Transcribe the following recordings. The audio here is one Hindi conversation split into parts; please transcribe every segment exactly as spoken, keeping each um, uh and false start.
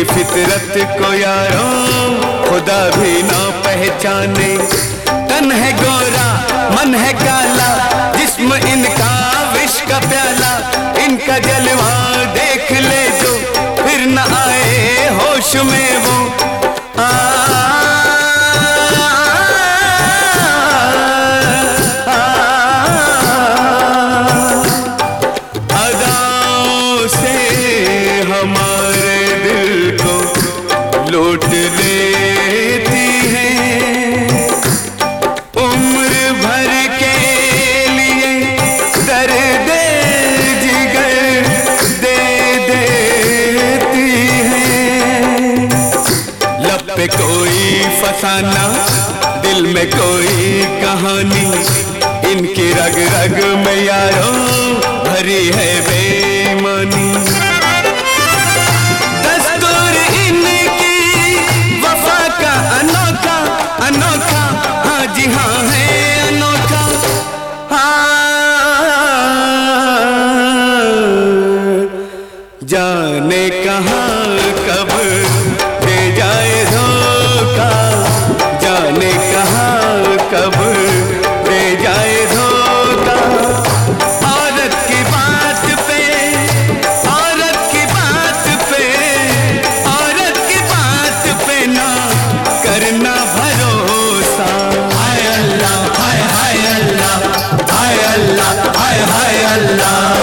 फितरत को यारों खुदा भी ना पहचाने। तन है गोरा मन है काला, जिस्म इनका विष का प्याला। इनका जलवा देख ले जो फिर न आए होश में वो। आ, आ, अदाओं से हमारे दिल को लूट लेती है। उम्र भर के लिए दर्द जिगर दे देती है। लब पे कोई फसाना, दिल में कोई कहानी। इनकी रग रग में यारों भरी है बेईमानी। दस्तूर इनकी वफा का अनोखा अनोखा, हाँ जी हाँ है अनोखा। हाँ जाने कहाँ कब दे जाए धोखा, जाने कहाँ कब दे जाए धोखा। औरत की बात पे, औरत की बात पे, औरत की बात पे ना करना भरोसा। हाय अल्लाह हाय हाय अल्लाह, हाय अल्लाह हाय हाय अल्लाह।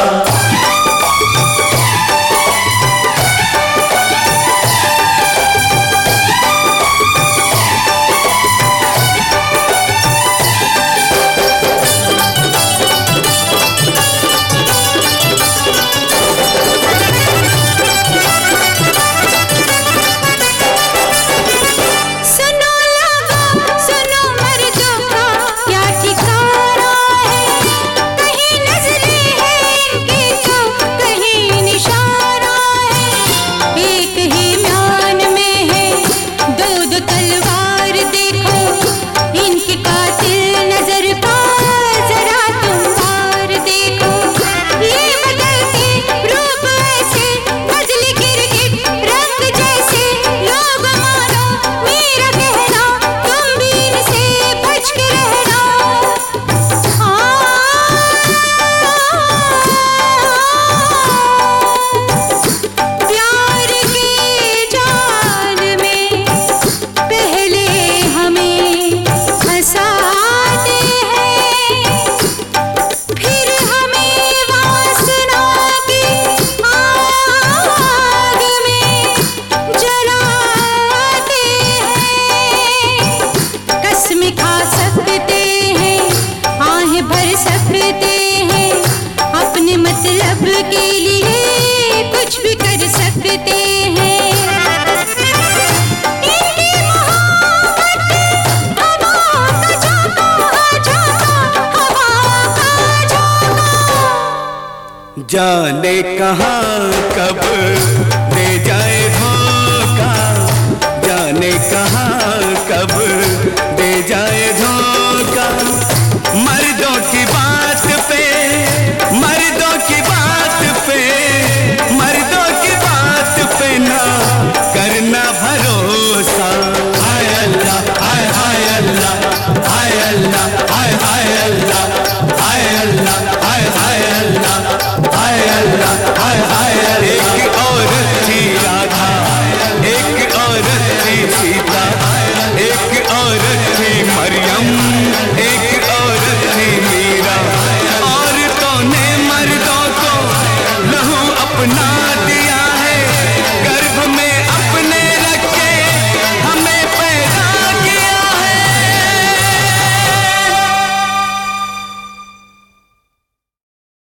जाने कहाँ कब